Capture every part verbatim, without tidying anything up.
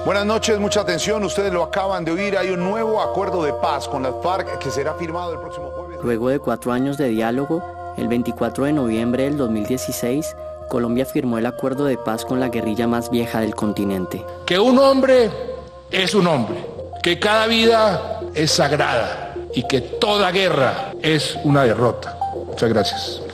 Buenas noches, mucha atención, ustedes lo acaban de oír, hay un nuevo acuerdo de paz con las FARC que será firmado el próximo jueves. Luego de cuatro años de diálogo, el veinticuatro de noviembre del dos mil dieciséis, Colombia firmó el acuerdo de paz con la guerrilla más vieja del continente. Que un hombre es un hombre, que cada vida es sagrada y que toda guerra es una derrota. Muchas gracias.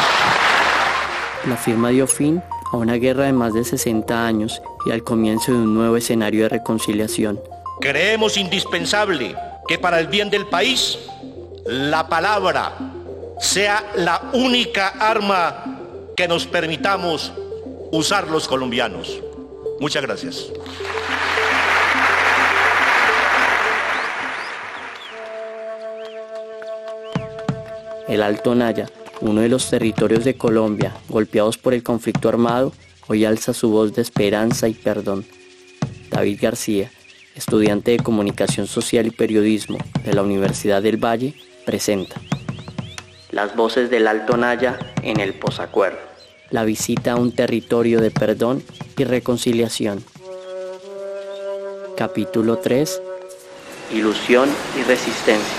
La firma dio fin a una guerra de más de sesenta años y al comienzo de un nuevo escenario de reconciliación. Creemos indispensable que para el bien del país, la palabra sea la única arma que nos permitamos usar los colombianos. Muchas gracias. El Alto Naya, uno de los territorios de Colombia golpeados por el conflicto armado, hoy alza su voz de esperanza y perdón. David García, estudiante de Comunicación Social y Periodismo de la Universidad del Valle, presenta Las voces del Alto Naya en el posacuerdo. La visita a un territorio de perdón y reconciliación. Capítulo tres. Ilusión y resistencia.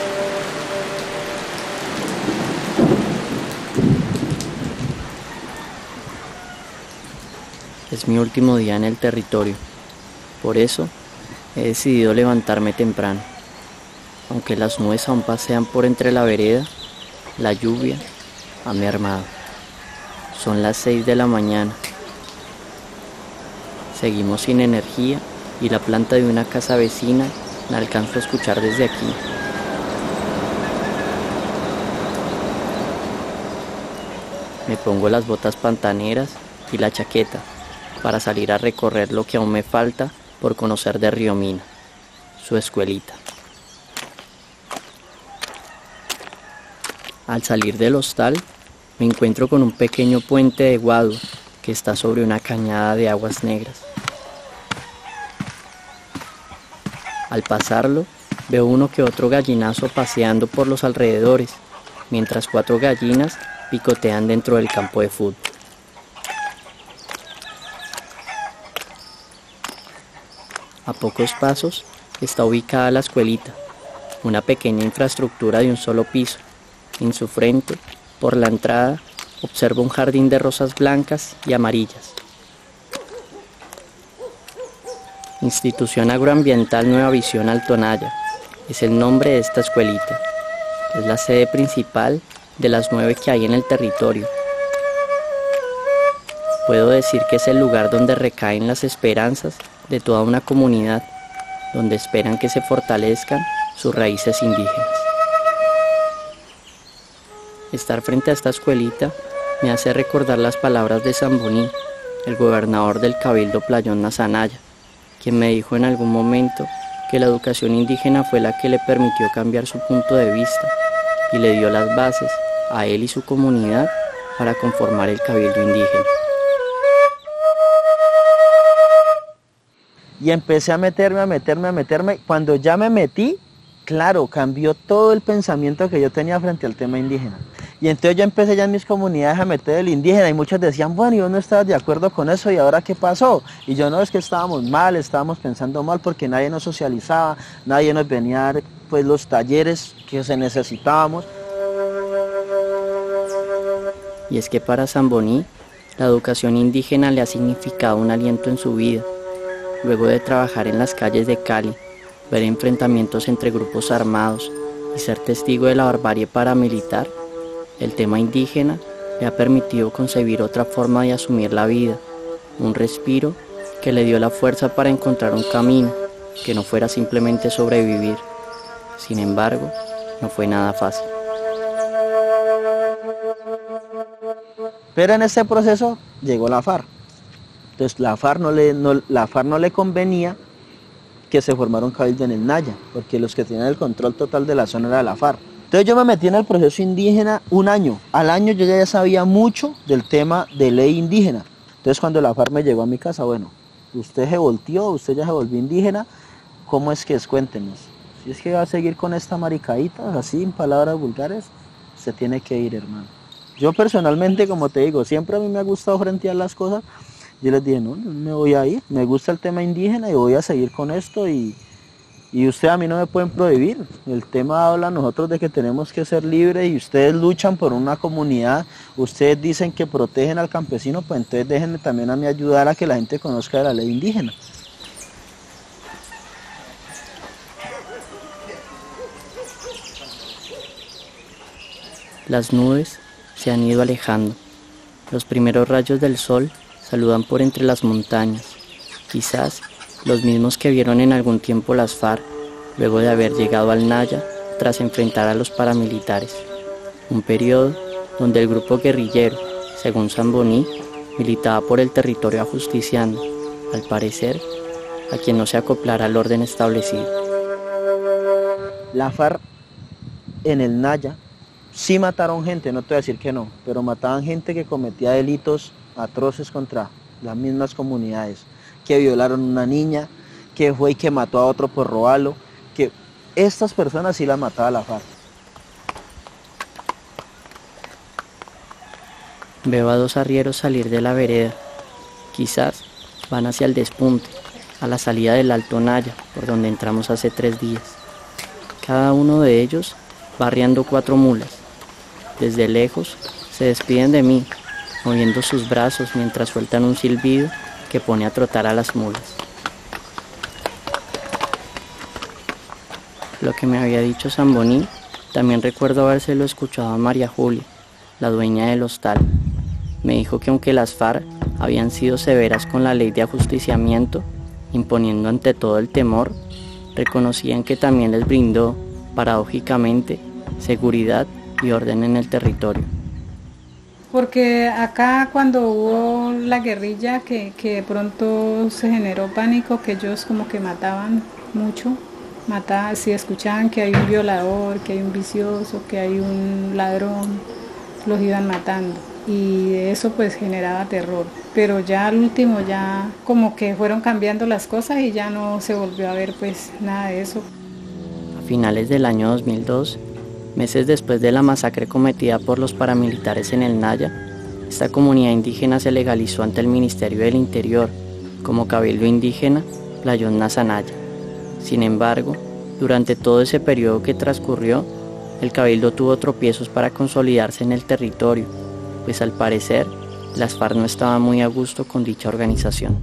Es mi último día en el territorio, por eso he decidido levantarme temprano. Aunque las nubes aún pasean por entre la vereda, la lluvia ha mermado. Son las seis de la mañana. Seguimos sin energía y la planta de una casa vecina la alcanzo a escuchar desde aquí. Me pongo las botas pantaneras y la chaqueta para salir a recorrer lo que aún me falta por conocer de Río Mina, su escuelita. Al salir del hostal, me encuentro con un pequeño puente de guado que está sobre una cañada de aguas negras. Al pasarlo, veo uno que otro gallinazo paseando por los alrededores, mientras cuatro gallinas picotean dentro del campo de fútbol. A pocos pasos está ubicada la escuelita, una pequeña infraestructura de un solo piso. En su frente, por la entrada, observo un jardín de rosas blancas y amarillas. Institución Agroambiental Nueva Visión Alto Naya es el nombre de esta escuelita. Es la sede principal de las nueve que hay en el territorio. Puedo decir que es el lugar donde recaen las esperanzas de toda una comunidad, donde esperan que se fortalezcan sus raíces indígenas. Estar frente a esta escuelita me hace recordar las palabras de Samboní, el gobernador del Cabildo Playón Nazanaya, quien me dijo en algún momento que la educación indígena fue la que le permitió cambiar su punto de vista y le dio las bases a él y su comunidad para conformar el Cabildo Indígena. Y empecé a meterme, a meterme, a meterme. Cuando ya me metí, claro, cambió todo el pensamiento que yo tenía frente al tema indígena. Y entonces yo empecé ya en mis comunidades a meter el indígena y muchos decían, bueno, yo no estaba de acuerdo con eso y ahora ¿qué pasó? Y yo no, es que estábamos mal, estábamos pensando mal porque nadie nos socializaba, nadie nos venía a dar pues, los talleres que se necesitábamos. Y es que para Samboní, la educación indígena le ha significado un aliento en su vida. Luego de trabajar en las calles de Cali, ver enfrentamientos entre grupos armados y ser testigo de la barbarie paramilitar, el tema indígena le ha permitido concebir otra forma de asumir la vida, un respiro que le dio la fuerza para encontrar un camino que no fuera simplemente sobrevivir. Sin embargo, no fue nada fácil. Pero en este proceso llegó la FARC. Entonces la FARC no le, no, la FARC no le convenía que se formara un cabildo en el Naya, porque los que tenían el control total de la zona era la FARC. Entonces yo me metí en el proceso indígena un año. Al año yo ya sabía mucho del tema de ley indígena. Entonces cuando la FARC me llegó a mi casa, bueno, usted se volteó, usted ya se volvió indígena, ¿cómo es que es? Cuéntenos. Si es que va a seguir con esta maricadita, así en palabras vulgares, se tiene que ir, hermano. Yo personalmente, como te digo, siempre a mí me ha gustado frentear las cosas. Yo les dije, no, no me voy a ir, me gusta el tema indígena y voy a seguir con esto y, y ustedes a mí no me pueden prohibir. El tema habla a nosotros de que tenemos que ser libres y ustedes luchan por una comunidad, ustedes dicen que protegen al campesino, pues entonces déjenme también a mí ayudar a que la gente conozca de la ley indígena. Las nubes se han ido alejando. Los primeros rayos del sol saludan por entre las montañas, quizás los mismos que vieron en algún tiempo las FARC, luego de haber llegado al Naya tras enfrentar a los paramilitares. Un periodo donde el grupo guerrillero, según Zamboni, militaba por el territorio ajusticiando, al parecer, a quien no se acoplara al orden establecido. La FARC en el Naya sí mataron gente, no te voy a decir que no, pero mataban gente que cometía delitos atroces contra las mismas comunidades, que violaron a una niña, que fue y que mató a otro por robarlo, que estas personas sí las mataba la FARC. Veo a dos arrieros salir de la vereda, quizás van hacia el despunte, a la salida del Alto Naya, por donde entramos hace tres días. Cada uno de ellos va arriando cuatro mulas. Desde lejos se despiden de mí, moviendo sus brazos mientras sueltan un silbido que pone a trotar a las mulas. Lo que me había dicho Zamboni, también recuerdo habérselo escuchado a María Julia, la dueña del hostal. Me dijo que aunque las FARC habían sido severas con la ley de ajusticiamiento, imponiendo ante todo el temor, reconocían que también les brindó, paradójicamente, seguridad y orden en el territorio. Porque acá cuando hubo la guerrilla, que, que de pronto se generó pánico, que ellos como que mataban mucho, mataban, si escuchaban que hay un violador, que hay un vicioso, que hay un ladrón, los iban matando. Y eso pues generaba terror. Pero ya al último ya como que fueron cambiando las cosas y ya no se volvió a ver pues nada de eso. A finales del año dos mil dos, meses después de la masacre cometida por los paramilitares en el Naya, esta comunidad indígena se legalizó ante el Ministerio del Interior como Cabildo Indígena Playón Nazanaya. Sin embargo, durante todo ese periodo que transcurrió, el Cabildo tuvo tropiezos para consolidarse en el territorio, pues al parecer, las FARC no estaban muy a gusto con dicha organización.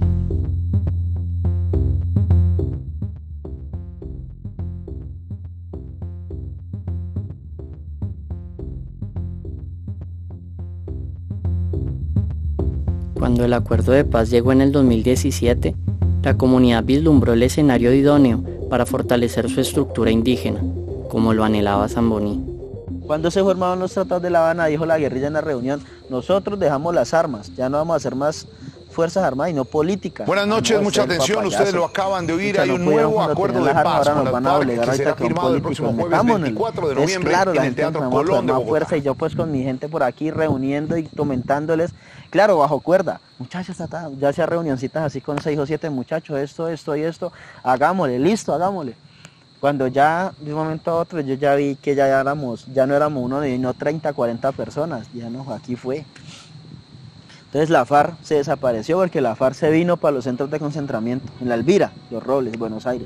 Cuando el acuerdo de paz llegó en el dos mil diecisiete, la comunidad vislumbró el escenario idóneo para fortalecer su estructura indígena, como lo anhelaba Zamboni. Cuando se formaron los tratados de La Habana, dijo la guerrilla en la reunión, nosotros dejamos las armas, ya no vamos a hacer más fuerzas armadas y no políticas. Buenas noches, no mucha atención, papayazo. Ustedes lo acaban de oír, Mucha, hay no un pudieron nuevo acuerdo de armas, paz ahora con nos las van a FARC obligar que será ahorita con firmado el políticos. próximo jueves veinticuatro de noviembre Es claro, en la el gente Teatro empezamos a Colón de tomar Bogotá. fuerza y yo pues con mi gente por aquí reuniendo y comentándoles, claro, bajo cuerda, muchachos, ya hacía reunioncitas así con seis o siete muchachos, esto, esto y esto, hagámosle, listo, hagámosle. Cuando ya de un momento a otro yo ya vi que ya éramos, ya no éramos uno de no treinta, cuarenta personas, ya no, aquí fue. Entonces la FARC se desapareció porque la FARC se vino para los centros de concentramiento, en La Elvira, Los Robles, Buenos Aires.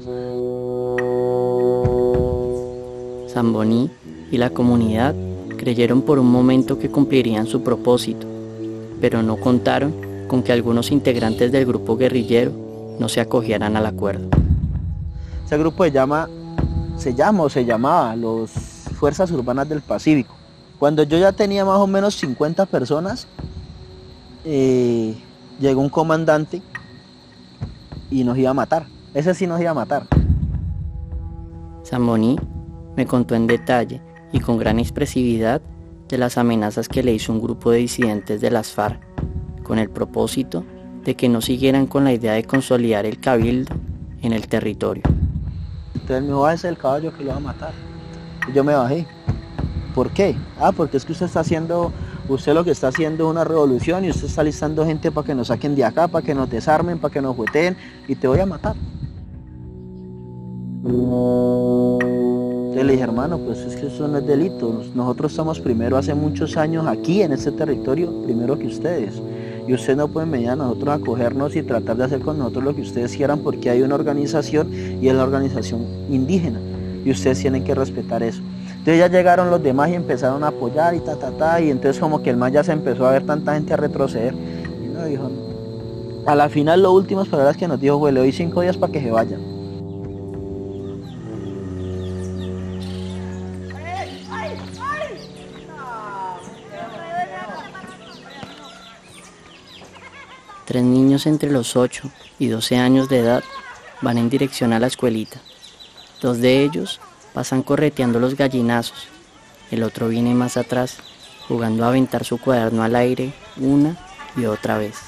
Zamboni y la comunidad creyeron por un momento que cumplirían su propósito, pero no contaron con que algunos integrantes del grupo guerrillero no se acogieran al acuerdo. Ese grupo se llama, se llama o se llamaba los Fuerzas Urbanas del Pacífico. Cuando yo ya tenía más o menos cincuenta personas, eh, llegó un comandante y nos iba a matar. Ese sí nos iba a matar. Zamboni me contó en detalle y con gran expresividad de las amenazas que le hizo un grupo de disidentes de las FARC, con el propósito de que no siguieran con la idea de consolidar el cabildo en el territorio. Entonces me dijo, bájese del caballo que lo va a matar. Y yo me bajé. ¿Por qué? Ah, porque es que usted está haciendo, usted lo que está haciendo es una revolución y usted está listando gente para que nos saquen de acá, para que nos desarmen, para que nos jueteen y te voy a matar. Entonces le dije, hermano, pues es que eso no es delito. Nosotros estamos primero hace muchos años aquí en este territorio, primero que ustedes. y ustedes no pueden venir a nosotros a cogernos y tratar de hacer con nosotros lo que ustedes quieran, porque hay una organización y es la organización indígena y ustedes tienen que respetar eso. Entonces ya llegaron los demás y empezaron a apoyar y ta ta ta, y entonces como que el man ya se empezó a ver tanta gente a retroceder y no dijo, a la final lo último palabras que nos dijo fue: le doy cinco días para que se vayan. Tres niños entre los ocho y doce años de edad van en dirección a la escuelita. Dos de ellos pasan correteando los gallinazos. El otro viene más atrás, jugando a aventar su cuaderno al aire una y otra vez.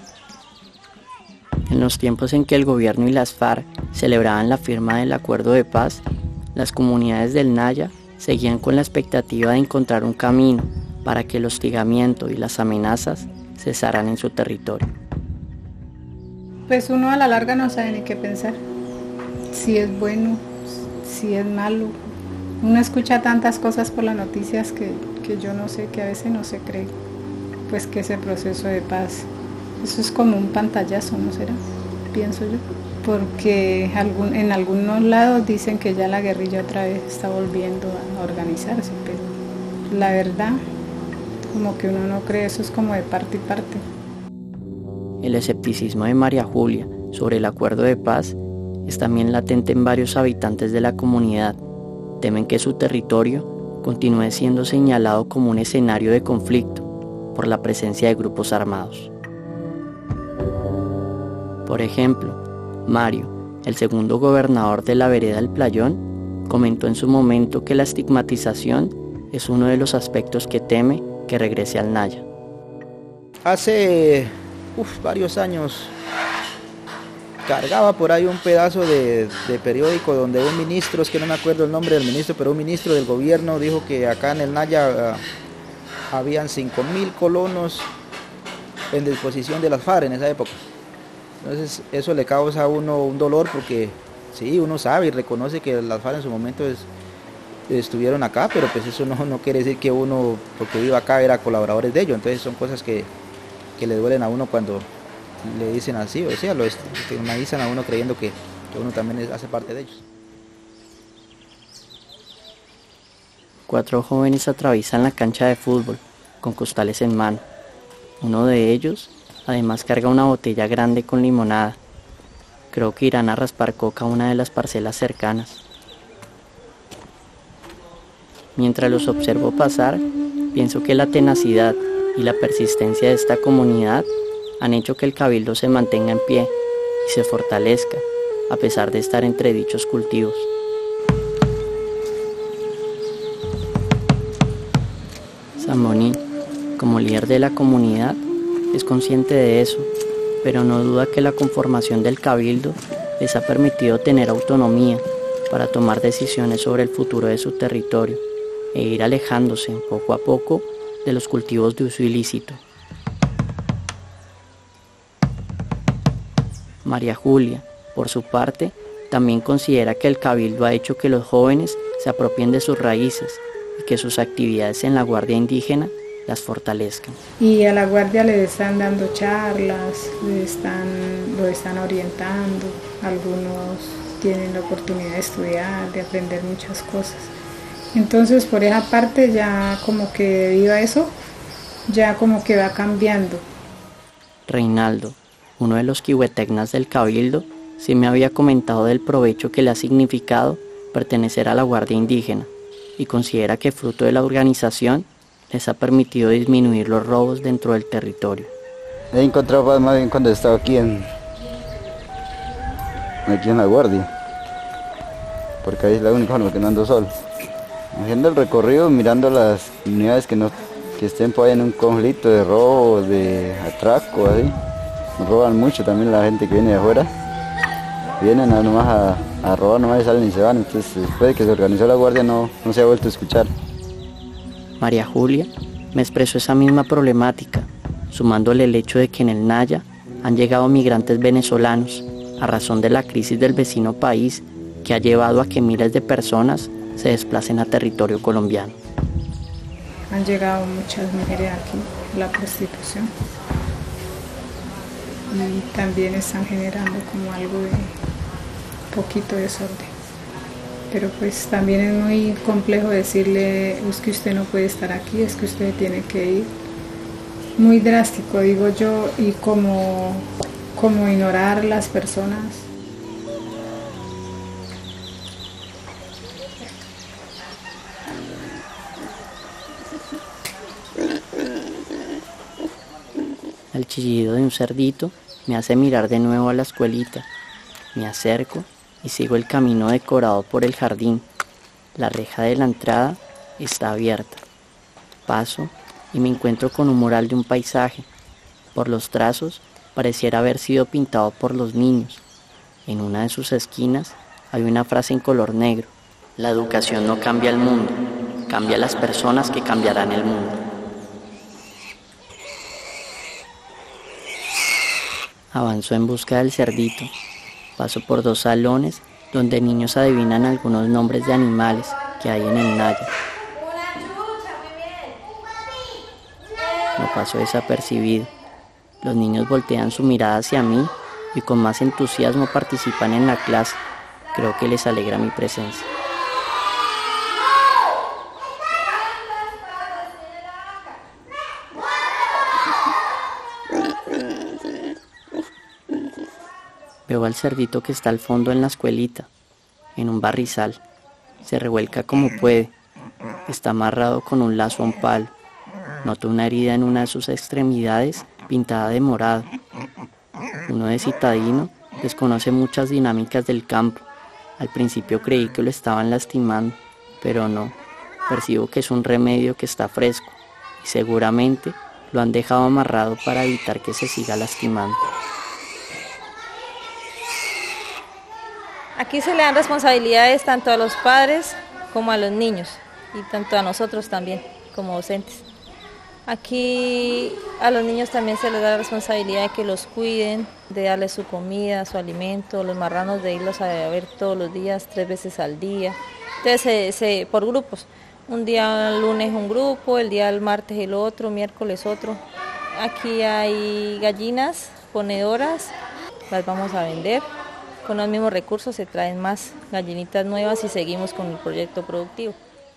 En los tiempos en que el gobierno y las FARC celebraban la firma del acuerdo de paz, las comunidades del Naya seguían con la expectativa de encontrar un camino para que el hostigamiento y las amenazas cesaran en su territorio. Pues uno a la larga no sabe ni qué pensar, si es bueno, si es malo. Uno escucha tantas cosas por las noticias que, que yo no sé, que a veces no se cree, pues que ese proceso de paz, eso es como un pantallazo, ¿no será? Pienso yo, porque algún, en algunos lados dicen que ya la guerrilla otra vez está volviendo a organizarse, pero la verdad, como que uno no cree, eso es como de parte y parte. El escepticismo de María Julia sobre el acuerdo de paz es también latente en varios habitantes de la comunidad. Temen que su territorio continúe siendo señalado como un escenario de conflicto por la presencia de grupos armados. Por ejemplo, Mario, el segundo gobernador de la vereda del Playón, comentó en su momento que la estigmatización es uno de los aspectos que teme que regrese al Naya. Hace uf, varios años cargaba por ahí un pedazo de, de periódico donde un ministro, es que no me acuerdo el nombre del ministro, pero un ministro del gobierno dijo que acá en el Naya uh, habían cinco mil colonos en disposición de las FARC en esa época. Entonces eso le causa a uno un dolor, porque sí, uno sabe y reconoce que las FARC en su momento es, estuvieron acá, pero pues eso no, no quiere decir que uno, porque vive acá, era colaboradores de ellos. Entonces son cosas que, que le duelen a uno cuando le dicen así, o sea, lo estigmatizan a uno creyendo que, que uno también es, hace parte de ellos. Cuatro jóvenes atraviesan la cancha de fútbol con costales en mano. Uno de ellos además carga una botella grande con limonada. Creo que irán a raspar coca a una de las parcelas cercanas. Mientras los observo pasar, pienso que la tenacidad y la persistencia de esta comunidad han hecho que el cabildo se mantenga en pie y se fortalezca, a pesar de estar entre dichos cultivos. Zamboni, como líder de la comunidad, es consciente de eso, pero no duda que la conformación del cabildo les ha permitido tener autonomía para tomar decisiones sobre el futuro de su territorio e ir alejándose poco a poco de los cultivos de uso ilícito. María Julia, por su parte, también considera que el cabildo ha hecho que los jóvenes se apropien de sus raíces y que sus actividades en la Guardia Indígena las fortalezcan. Y a la Guardia le están dando charlas, le están, lo están orientando, algunos tienen la oportunidad de estudiar, de aprender muchas cosas. Entonces por esa parte ya como que debido a eso, ya como que va cambiando. Reinaldo, uno de los quihuetecnas del cabildo, sí me había comentado del provecho que le ha significado pertenecer a la Guardia Indígena y considera que fruto de la organización les ha permitido disminuir los robos dentro del territorio. He encontrado paz más bien cuando he estado aquí en, aquí en la Guardia, porque ahí es la única forma que no ando solo. Haciendo el recorrido, mirando las unidades que, no, que estén por ahí en un conflicto de robo, de atraco, así. Nos roban mucho también la gente que viene de afuera. Vienen a, nomás a, a robar, nomás y salen y se van. Entonces después de que se organizó la Guardia no, no se ha vuelto a escuchar. María Julia me expresó esa misma problemática, sumándole el hecho de que en el Naya han llegado migrantes venezolanos a razón de la crisis del vecino país que ha llevado a que miles de personas se desplacen a territorio colombiano. Han llegado muchas mujeres aquí, la prostitución. y también están generando como algo de poquito desorden. Pero pues también es muy complejo decirle, es que usted no puede estar aquí, es que usted tiene que ir. Muy drástico, digo yo, y como, como ignorar las personas. El chillido de un cerdito me hace mirar de nuevo a la escuelita. Me acerco y sigo el camino decorado por el jardín. La reja de la entrada está abierta. Paso y me encuentro con un mural de un paisaje. Por los trazos pareciera haber sido pintado por los niños. En una de sus esquinas hay una frase en color negro. La educación no cambia el mundo, cambia las personas que cambiarán el mundo. Avanzo en busca del cerdito. Paso por dos salones donde niños adivinan algunos nombres de animales que hay en el Naya. No paso desapercibido. Los niños voltean su mirada hacia mí y con más entusiasmo participan en la clase. Creo que les alegra mi presencia. Veo al cerdito que está al fondo en la escuelita, en un barrizal. Se revuelca como puede. Está amarrado con un lazo a un palo. Noto una herida en una de sus extremidades pintada de morado. Uno de citadino desconoce muchas dinámicas del campo. Al principio creí que lo estaban lastimando, pero no. Percibo que es un remedio que está fresco y seguramente lo han dejado amarrado para evitar que se siga lastimando. Aquí se le dan responsabilidades tanto a los padres como a los niños y tanto a nosotros también como docentes. Aquí a los niños también se les da la responsabilidad de que los cuiden, de darles su comida, su alimento, los marranos de irlos a ver todos los días, tres veces al día. Entonces se, se, por grupos, un día el lunes un grupo, el día el martes el otro, miércoles otro. Aquí hay gallinas ponedoras, las vamos a vender. Con los mismos recursos se traen más gallinitas nuevas y seguimos con el proyecto productivo.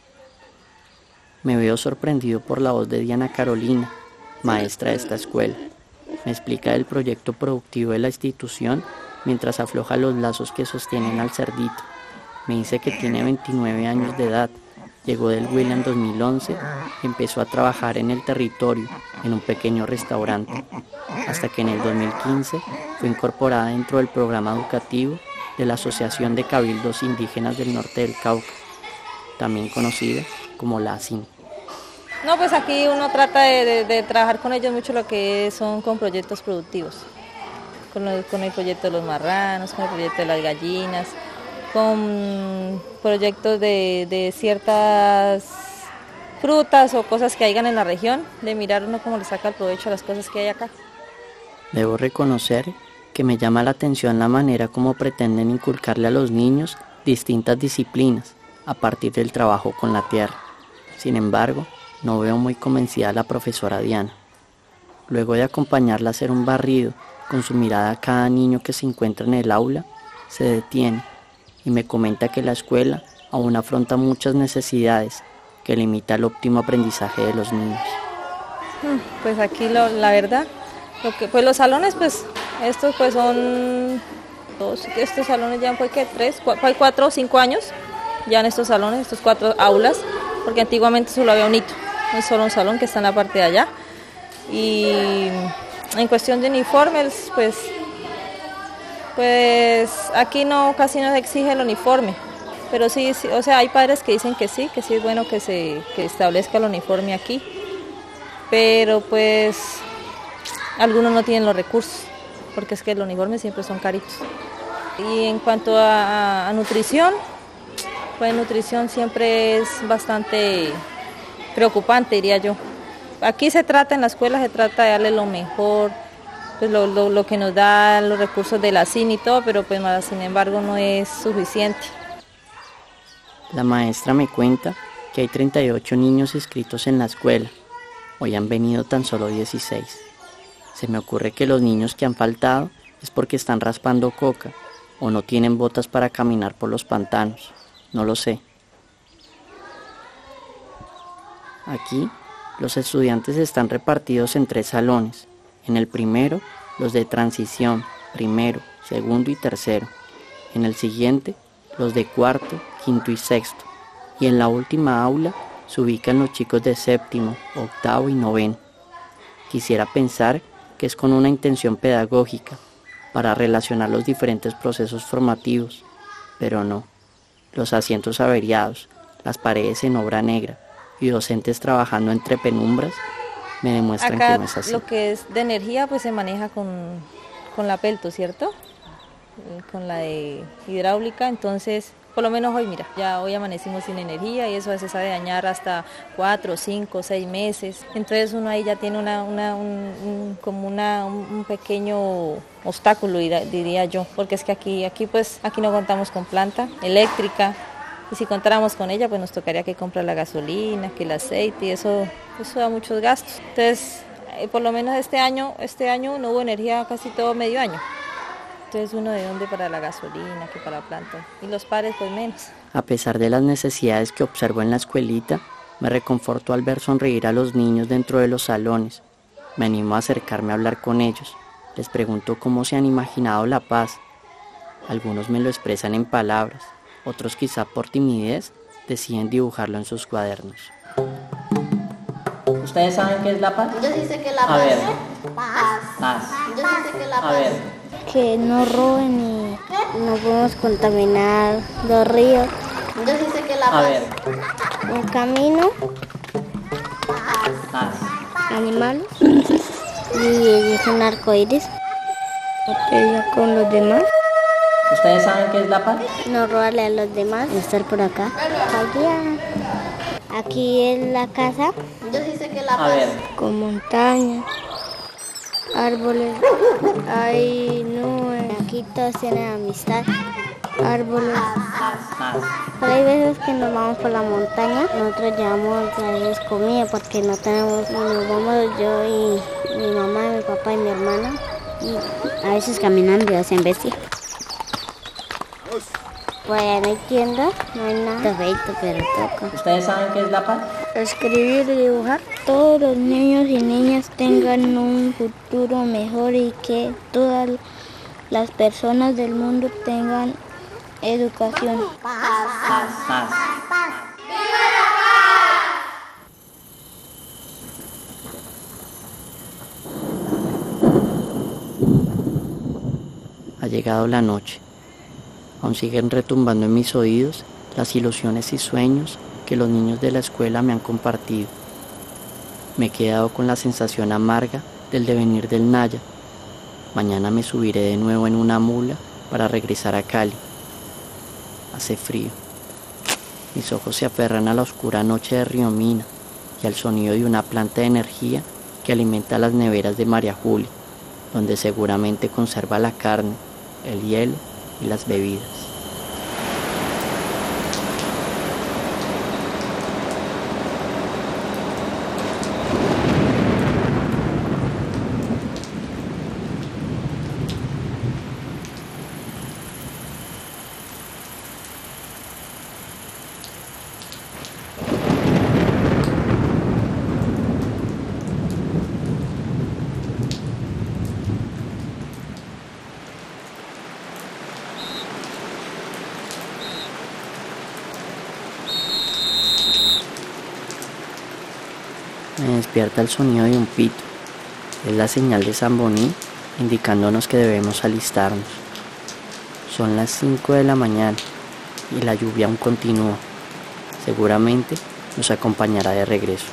Me veo sorprendido por la voz de Diana Carolina, maestra de esta escuela. Me explica el proyecto productivo de la institución mientras afloja los lazos que sostienen al cerdito. Me dice que tiene veintinueve años de edad, llegó del Huila en dos mil once y empezó a trabajar en el territorio, en un pequeño restaurante, hasta que en el dos mil quince fue incorporada dentro del programa educativo de la Asociación de Cabildos Indígenas del Norte del Cauca, también conocida como la A S I N. No, pues aquí uno trata de, de, de trabajar con ellos mucho lo que son con proyectos productivos, con, lo, con el proyecto de los marranos, con el proyecto de las gallinas, con proyectos de, de ciertas frutas o cosas que hayan en la región, de mirar uno cómo le saca el provecho a las cosas que hay acá. Debo reconocer que me llama la atención la manera como pretenden inculcarle a los niños distintas disciplinas a partir del trabajo con la tierra. Sin embargo, no veo muy convencida a la profesora Diana. Luego de acompañarla a hacer un barrido, con su mirada a cada niño que se encuentra en el aula, se detiene y me comenta que la escuela aún afronta muchas necesidades que limita el óptimo aprendizaje de los niños. Pues aquí lo, la verdad, lo que, pues los salones, pues estos pues son dos, estos salones ya fue que tres, cuatro, cuatro o cinco años ya en estos salones, estos cuatro aulas, porque antiguamente solo había un hito, no es solo un salón que está en la parte de allá. Y en cuestión de uniformes, pues, pues aquí no casi no se exige el uniforme, pero sí, sí, o sea, hay padres que dicen que sí, que sí es bueno que se que establezca el uniforme aquí, pero pues algunos no tienen los recursos, porque es que los uniformes siempre son caritos. Y en cuanto a, a nutrición, pues nutrición siempre es bastante preocupante, diría yo. Aquí se trata, en la escuela se trata de darle lo mejor, pues lo, lo, lo que nos da los recursos de la A S I N y todo, pero pues más, sin embargo no es suficiente. La maestra me cuenta que hay treinta y ocho niños inscritos en la escuela. Hoy han venido tan solo dieciséis. Se me ocurre que los niños que han faltado es porque están raspando coca o no tienen botas para caminar por los pantanos. No lo sé. Aquí, los estudiantes están repartidos en tres salones. En el primero, los de transición, primero, segundo y tercero. En el siguiente, los de cuarto, quinto y sexto. Y en la última aula se ubican los chicos de séptimo, octavo y noveno. Quisiera pensar que es con una intención pedagógica, para relacionar los diferentes procesos formativos, pero no. Los asientos averiados, las paredes en obra negra y docentes trabajando entre penumbras me demuestran Acá que no es así. Lo que es de energía pues se maneja con, con la Pelto, ¿cierto? Con la de hidráulica, entonces por lo menos hoy, mira, ya hoy amanecimos sin energía y eso a veces sabe dañar hasta cuatro, cinco, seis meses. Entonces uno ahí ya tiene una, una, un, un, como una, un pequeño obstáculo, diría yo, porque es que aquí, aquí pues, aquí no contamos con planta eléctrica y si contáramos con ella pues nos tocaría que comprar la gasolina, que el aceite y eso, eso da muchos gastos. Entonces, eh, por lo menos este año, este año no hubo energía casi todo medio año. Entonces uno de dónde para la gasolina, que para la planta, y los padres pues menos. A pesar de las necesidades que observo en la escuelita, me reconforto al ver sonreír a los niños dentro de los salones. Me animo a acercarme a hablar con ellos. Les pregunto cómo se han imaginado la paz. Algunos me lo expresan en palabras, otros quizá por timidez deciden dibujarlo en sus cuadernos. ¿Ustedes saben qué es la paz? Yo sí sé que la a paz ver. es paz. Paz. Yo sí sé que la A paz ver. Que no roben y no podemos contaminar los ríos. Yo sí sé que la A paz ver. Un camino, Paz. animales y es un arco iris. Botella con los demás. ¿Ustedes saben qué es la paz? No robarle a los demás. Estar por acá. Allá. Aquí es la casa Yo sí sé que la A paz ver. con montañas, árboles. Hay nubes. Aquí todos tienen amistad. Árboles. Paz. Pero hay veces que nos vamos por la montaña, nosotros llevamos a veces comida porque no tenemos, nos vamos yo y mi mamá, mi papá y mi hermana y a veces caminando y hacen bici. Pues no hay tienda, no hay nada perfecto, pero toca. ¿Ustedes saben qué es la paz? Escribir y dibujar. Todos los niños y niñas tengan un futuro mejor y que todas las personas del mundo tengan educación. Paz. Paz. Ha llegado la noche. Aún siguen retumbando en mis oídos las ilusiones y sueños que los niños de la escuela me han compartido. Me he quedado con la sensación amarga del devenir del Naya. Mañana me subiré de nuevo en una mula para regresar a Cali. Hace frío. Mis ojos se aferran a la oscura noche de Río Mina y al sonido de una planta de energía que alimenta las neveras de María Julia, donde seguramente conserva la carne, el hielo y las bebidas. Me despierta el sonido de un pito. Es la señal de Samboní indicándonos que debemos alistarnos. Son las cinco de la mañana y la lluvia aún continúa. Seguramente nos acompañará de regreso.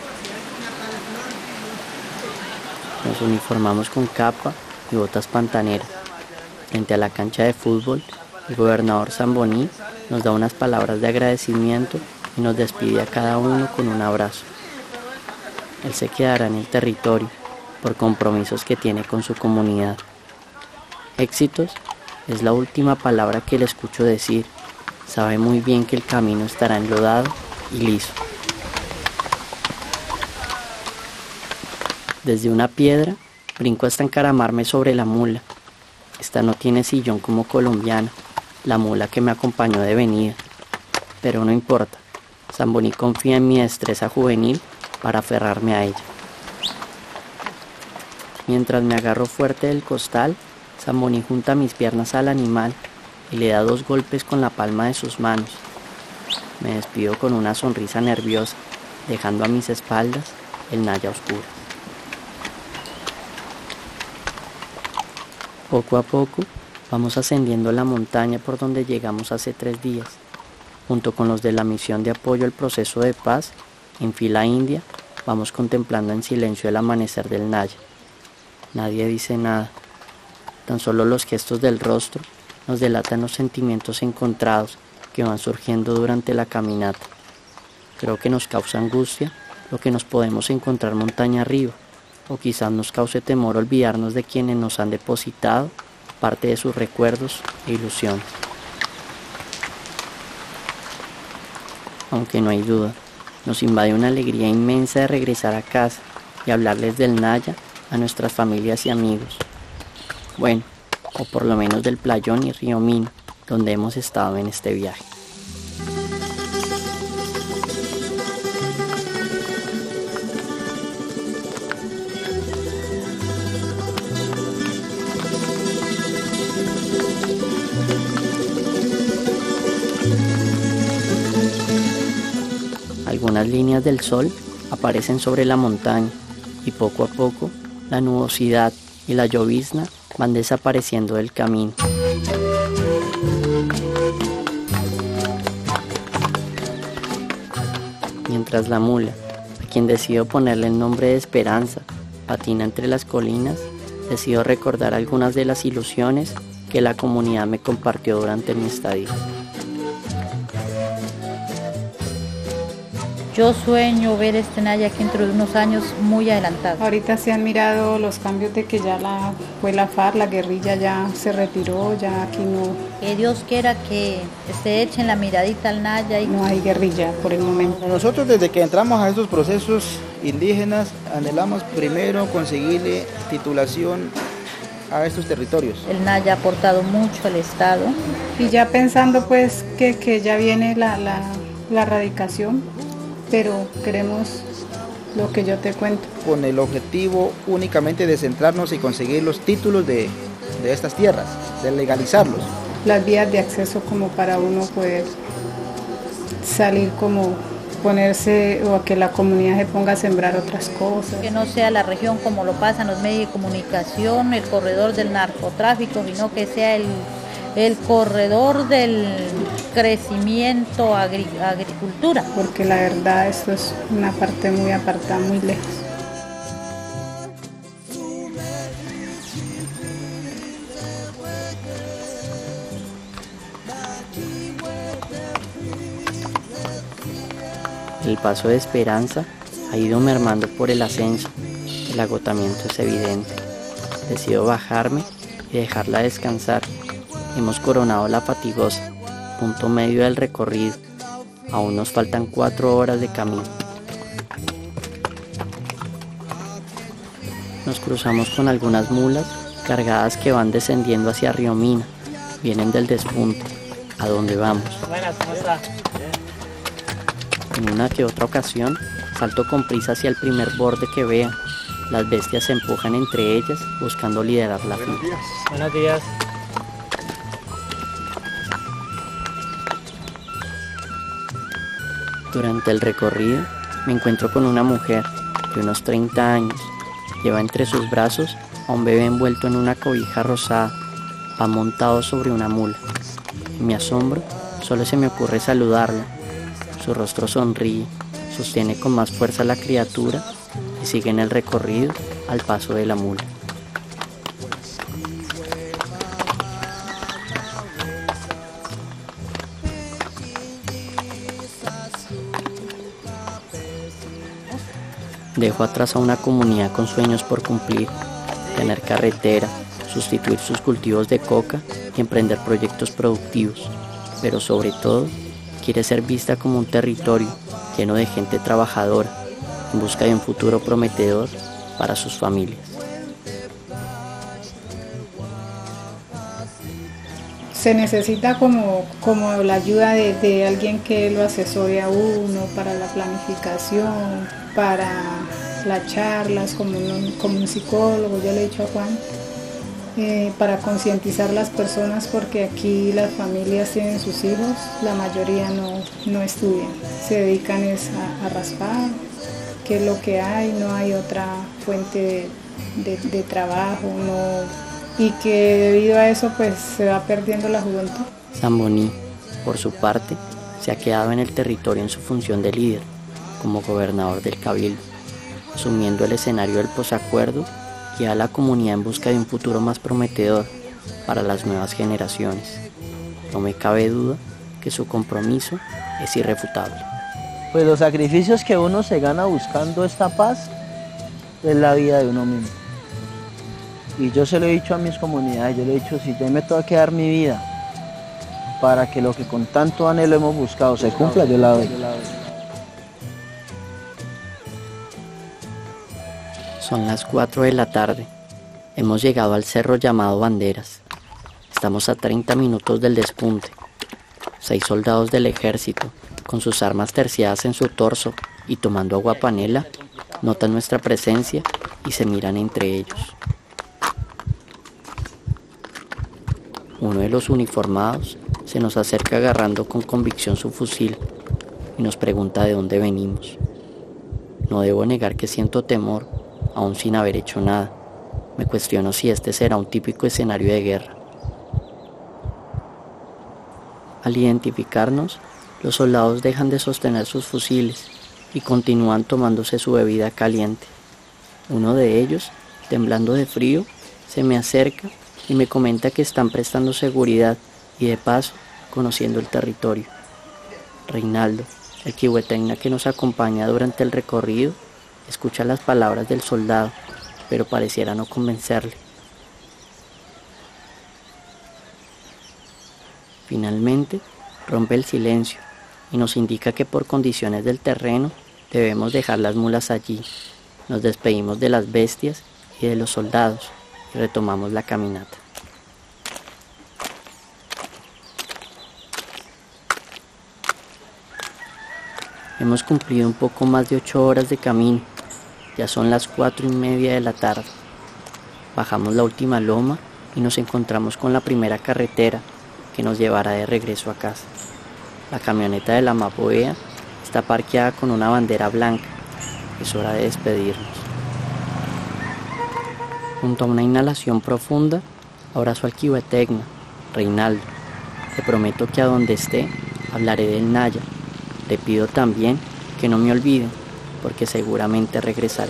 Nos uniformamos con capa y botas pantaneras. Frente a la cancha de fútbol, el gobernador Samboní nos da unas palabras de agradecimiento y nos despide a cada uno con un abrazo. Él se quedará en el territorio por compromisos que tiene con su comunidad. Éxitos es la última palabra que le escucho decir. Sabe muy bien que el camino estará enlodado y liso. Desde una piedra Brinco hasta encaramarme sobre la mula. Esta no tiene sillón como colombiana, la mula que me acompañó de venida. Pero no importa, Zamboni confía en mi destreza juvenil para aferrarme a ella. Mientras me agarro fuerte del costal, Zamboni junta mis piernas al animal y le da dos golpes con la palma de sus manos. Me despido con una sonrisa nerviosa, dejando a mis espaldas el Naya oscuro. Poco a poco vamos ascendiendo la montaña por donde llegamos hace tres días. Junto con los de la misión de apoyo al proceso de paz, en fila india, vamos contemplando en silencio el amanecer del Naya. Nadie dice nada, tan solo los gestos del rostro nos delatan los sentimientos encontrados que van surgiendo durante la caminata. Creo que nos causa angustia lo que nos podemos encontrar montaña arriba, o quizás nos cause temor olvidarnos de quienes nos han depositado parte de sus recuerdos e ilusiones. Aunque no hay duda, nos invade una alegría inmensa de regresar a casa y hablarles del Naya a nuestras familias y amigos. Bueno, o por lo menos del Playón y Río Mina, donde hemos estado en este viaje. Algunas líneas del sol aparecen sobre la montaña y poco a poco la nubosidad y la llovizna van desapareciendo del camino. Mientras la mula, a quien decido ponerle el nombre de Esperanza, patina entre las colinas, decido recordar algunas de las ilusiones que la comunidad me compartió durante mi estadía. Yo sueño ver este Naya aquí dentro de unos años muy adelantado. Ahorita se han mirado los cambios de que ya la, fue la FARC, la guerrilla ya se retiró, ya aquí no... Que Dios quiera que se echen la miradita al Naya. Y... No hay guerrilla por el momento. Nosotros desde que entramos a estos procesos indígenas anhelamos primero conseguirle titulación a estos territorios. El Naya ha aportado mucho al Estado. Y ya pensando pues que, que ya viene la, la, la erradicación, pero queremos lo que yo te cuento. Con el objetivo únicamente de centrarnos y conseguir los títulos de, de estas tierras, de legalizarlos. Las vías de acceso como para uno poder salir como ponerse o que la comunidad se ponga a sembrar otras cosas. Que no sea la región como lo pasa en los medios de comunicación, el corredor del narcotráfico, sino que sea el, el corredor del crecimiento agri, agricultura. Porque la verdad esto es una parte muy apartada, muy lejos. El paso de Esperanza ha ido mermando por el ascenso. El agotamiento es evidente. Decido bajarme y dejarla descansar. Hemos coronado la Fatigosa, punto medio del recorrido. Aún nos faltan cuatro horas de camino. Nos cruzamos con algunas mulas cargadas que van descendiendo hacia Río Mina. Vienen del despunte. ¿A dónde vamos? Buenas, ¿cómo está? En una que otra ocasión, salto con prisa hacia el primer borde que vea. Las bestias se empujan entre ellas, buscando liderar la fila. Buenos días. Durante el recorrido, me encuentro con una mujer de unos treinta años. Lleva entre sus brazos a un bebé envuelto en una cobija rosada. Va montado sobre una mula. En mi asombro, solo se me ocurre saludarla. Su rostro sonríe, sostiene con más fuerza la criatura y sigue en el recorrido al paso de la mula. Dejo atrás a una comunidad con sueños por cumplir, tener carretera, sustituir sus cultivos de coca y emprender proyectos productivos, pero sobre todo quiere ser vista como un territorio lleno de gente trabajadora, en busca de un futuro prometedor para sus familias. se necesita como, como la ayuda de, de alguien que lo asesore a uno para la planificación, para las charlas, como un, como un psicólogo, yo le he dicho a Juan, eh, para concientizar a las personas, porque aquí las familias tienen sus hijos, la mayoría no, no estudian, se dedican es a, a raspar, que es lo que hay, no hay otra fuente de, de, de trabajo, no, y que debido a eso pues se va perdiendo la juventud. Zamboni, por su parte, se ha quedado en el territorio en su función de líder, como gobernador del Cabildo, asumiendo el escenario del posacuerdo y a la comunidad en busca de un futuro más prometedor para las nuevas generaciones. No me cabe duda que su compromiso es irrefutable. Pues los sacrificios que uno se gana buscando esta paz es la vida de uno mismo. Y yo se lo he dicho a mis comunidades, yo le he dicho, si yo me tengo que dar mi vida para que lo que con tanto anhelo hemos buscado se cumpla, yo la doy. Son las cuatro de la tarde. Hemos llegado al cerro llamado Banderas. Estamos a treinta minutos del despunte. Seis soldados del ejército, con sus armas terciadas en su torso y tomando agua panela, notan nuestra presencia y se miran entre ellos. Uno de los uniformados se nos acerca agarrando con convicción su fusil y nos pregunta de dónde venimos. No debo negar que siento temor, aún sin haber hecho nada. Me cuestiono si este será un típico escenario de guerra. Al identificarnos, los soldados dejan de sostener sus fusiles y continúan tomándose su bebida caliente. Uno de ellos, temblando de frío, se me acerca y me comenta que están prestando seguridad y de paso conociendo el territorio. Reinaldo, el kihuetegna que nos acompaña durante el recorrido, escucha las palabras del soldado, pero pareciera no convencerle. Finalmente, rompe el silencio y nos indica que por condiciones del terreno debemos dejar las mulas allí. Nos despedimos de las bestias y de los soldados y retomamos la caminata. Hemos cumplido un poco más de ocho horas de camino. Ya son las cuatro y media de la tarde. Bajamos la última loma y nos encontramos con la primera carretera que nos llevará de regreso a casa. La camioneta de la Mapoea está parqueada con una bandera blanca. Es hora de despedirnos. Junto a una inhalación profunda, abrazo al kihuetegna, Reinaldo. Le prometo que a donde esté, hablaré del Naya. Le pido también que no me olviden, porque seguramente regresaré.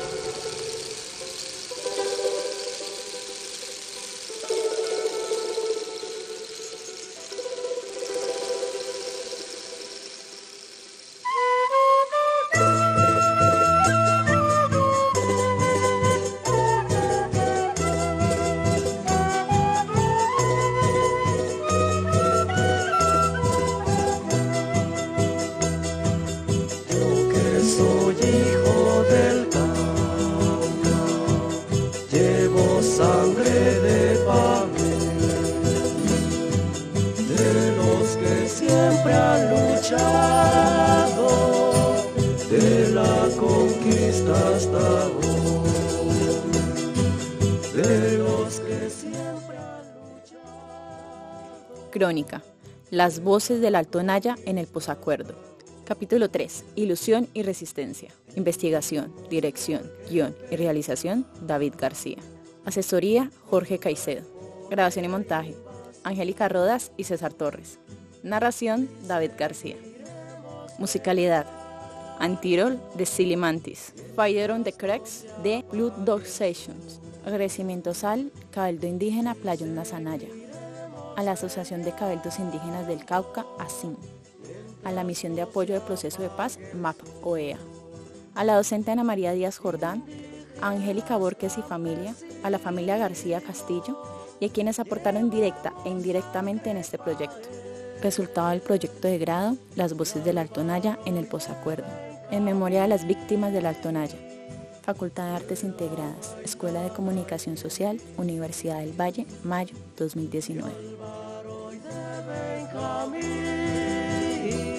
Soy hijo del Cauca, llevo sangre de papel, de los que siempre han luchado, de la conquista hasta hoy, de los que siempre han luchado. Crónica, las voces del Alto Naya en el posacuerdo. Capítulo tres. Ilusión y resistencia. Investigación, dirección, guión y realización, David García. Asesoría, Jorge Caicedo. Grabación y montaje, Angélica Rodas y César Torres. Narración, David García. Musicalidad, Antirol de Silly Mantis. Fire on the Cracks de Blood Dog Sessions. Agradecimientos al Cabildo Indígena Playón Nazanaya, a la Asociación de Cabildos Indígenas del Cauca, ASIN, a la Misión de Apoyo del Proceso de Paz, M A P O E A, a la docente Ana María Díaz Jordán, a Angélica Borges y familia, a la familia García Castillo y a quienes aportaron directa e indirectamente en este proyecto. Resultado del proyecto de grado, Las voces del Alto Naya en el posacuerdo, en memoria de las víctimas del Alto Naya. Facultad de Artes Integradas, Escuela de Comunicación Social, Universidad del Valle, mayo dos mil diecinueve. a mí.